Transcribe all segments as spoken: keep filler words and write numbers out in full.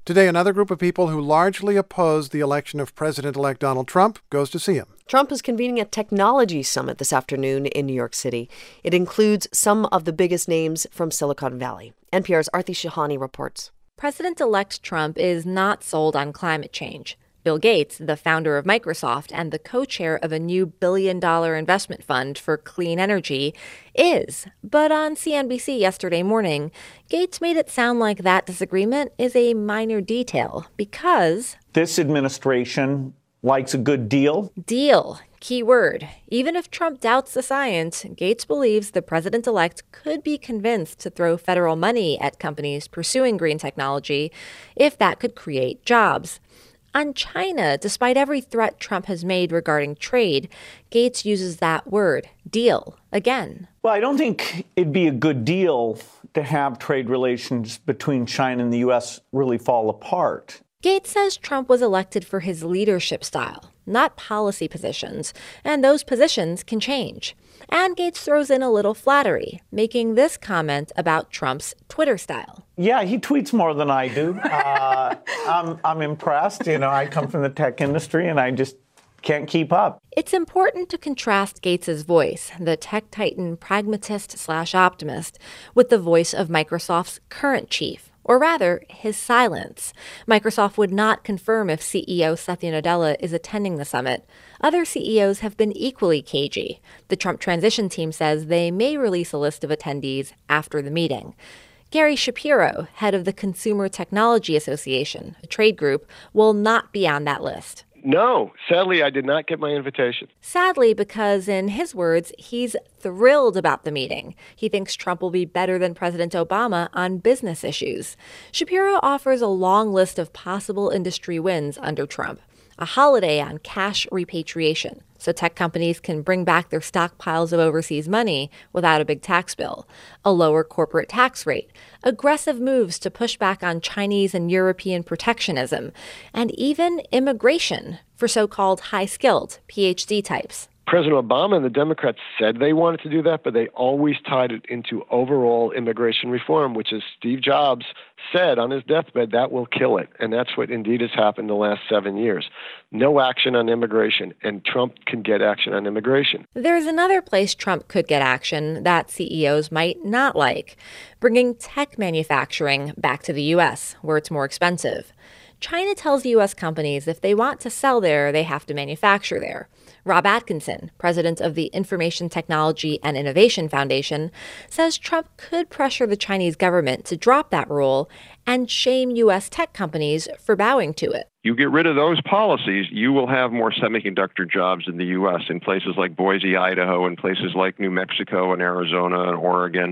Today, another group of people who largely oppose the election of President-elect Donald Trump goes to see him. Trump is convening a technology summit this afternoon in New York City. It includes some of the biggest names from Silicon Valley. N P R's Aarti Shahani reports. President-elect Trump is not sold on climate change. Bill Gates, the founder of Microsoft and the co-chair of a new billion-dollar investment fund for clean energy, is. But on C N B C yesterday morning, Gates made it sound like that disagreement is a minor detail because this administration likes a good deal. Deal. Key word. Even if Trump doubts the science, Gates believes the president-elect could be convinced to throw federal money at companies pursuing green technology if that could create jobs. On China, despite every threat Trump has made regarding trade, Gates uses that word, deal, again. Well, I don't think it'd be a good deal to have trade relations between China and the U S really fall apart. Gates says Trump was elected for his leadership style, not policy positions, and those positions can change. And Gates throws in a little flattery, making this comment about Trump's Twitter style. Yeah, he tweets more than I do. Uh, I'm, I'm impressed. You know, I come from the tech industry and I just can't keep up. It's important to contrast Gates's voice, the tech titan pragmatist slash optimist, with the voice of Microsoft's current chief. Or rather, his silence. Microsoft would not confirm if C E O Satya Nadella is attending the summit. Other C E Os have been equally cagey. The Trump transition team says they may release a list of attendees after the meeting. Gary Shapiro, head of the Consumer Technology Association, a trade group, will not be on that list. No, sadly, I did not get my invitation. Sadly, because in his words, he's thrilled about the meeting. He thinks Trump will be better than President Obama on business issues. Shapiro offers a long list of possible industry wins under Trump. A holiday on cash repatriation, so tech companies can bring back their stockpiles of overseas money without a big tax bill. A lower corporate tax rate. Aggressive moves to push back on Chinese and European protectionism. And even immigration for so-called high-skilled P H D types. President Obama and the Democrats said they wanted to do that, but they always tied it into overall immigration reform, which, as Steve Jobs said on his deathbed, that will kill it. And that's what indeed has happened the last seven years. No action on immigration, and Trump can get action on immigration. There's another place Trump could get action that C E Os might not like, bringing tech manufacturing back to the U S, where it's more expensive. China tells U S companies if they want to sell there, they have to manufacture there. Rob Atkinson, president of the Information Technology and Innovation Foundation, says Trump could pressure the Chinese government to drop that rule and shame U S tech companies for bowing to it. You get rid of those policies, you will have more semiconductor jobs in the U S in places like Boise, Idaho, and places like New Mexico and Arizona and Oregon.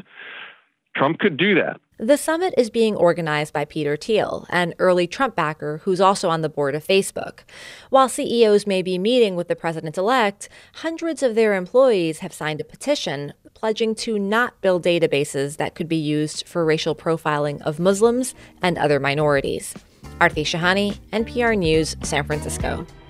Trump could do that. The summit is being organized by Peter Thiel, an early Trump backer who's also on the board of Facebook. While C E Os may be meeting with the president-elect, hundreds of their employees have signed a petition pledging to not build databases that could be used for racial profiling of Muslims and other minorities. Aarti Shahani, N P R News, San Francisco.